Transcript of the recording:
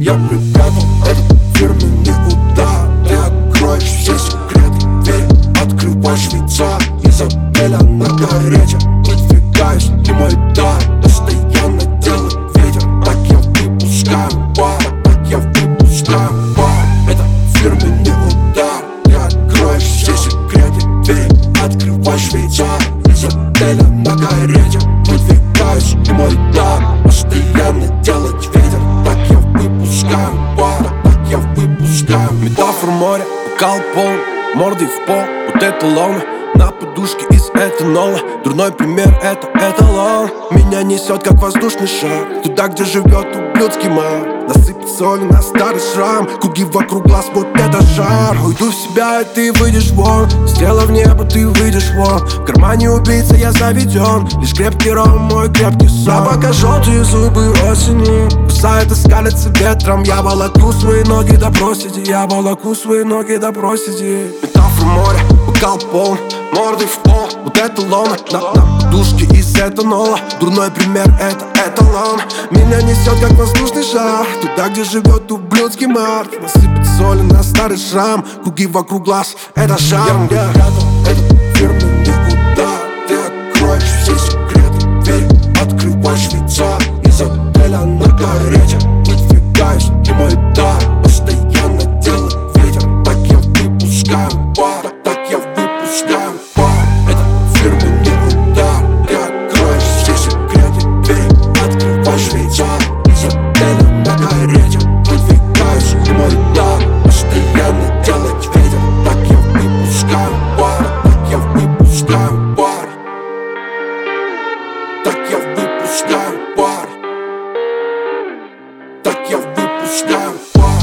Я припрятал этот фирменный удар. Ты откроешь все секреты, двери открываешь лица. Из апреля на горячем выдвигаюсь, не мой дар. Постоянно делает ветер, так я выпускаю пар, так я выпускаю пар. Это фирменный удар. Ты откроешь все секреты, двери открываешь лица. Из апреля на горячем выдвигаюсь, не мой дар. Постоянно делать ветер, так я выпускаю пар, так я выпускаю. Метафор моря, бокал полный, мордой в пол. Вот это лоно на подушке из этанола. Дурной пример, это эталон. Меня несет, как воздушный шар, туда, где живет ублюдский мар. Насыпать соли на старый шрам, круги вокруг глаз, вот это жар. Уйду в себя, и ты выйдешь вон. Сделав небо, ты выйдешь вон. В кармане убийца, я заведен. Лишь крепкий ром, мой крепкий сон. Собака, желтые зубы осени кусает и скалится ветром. Я волоку свои ноги до проседи, я волоку свои ноги до проседи. Метафора моря, бокал полный, мордой в пол. Вот это лона на подушке из этанола. Дурной пример, это эталон. Меня несет, как воздушный шар, туда, где живет ублюдский мар. Насыпать соли на старый шрам, круги вокруг глаз, это шарм. Я припрятал этот фирменный удар. Ты откроешь все секреты, двери открываешь лица. Из отеля на горячем выдвигаюсь, не мой дар. Постоянно делает ветер, так я выпускаю пар, так я выпускаю пар. Это фирменный удар. Ты откроешь все секреты, двери открываешь лица. Из отеля на горячем выдвигаюсь, не мой дар. Постоянно делать ветер, так я выпускаю пар, так я выпускаю пар, так я выпускаю пар, так я выпускаю пар.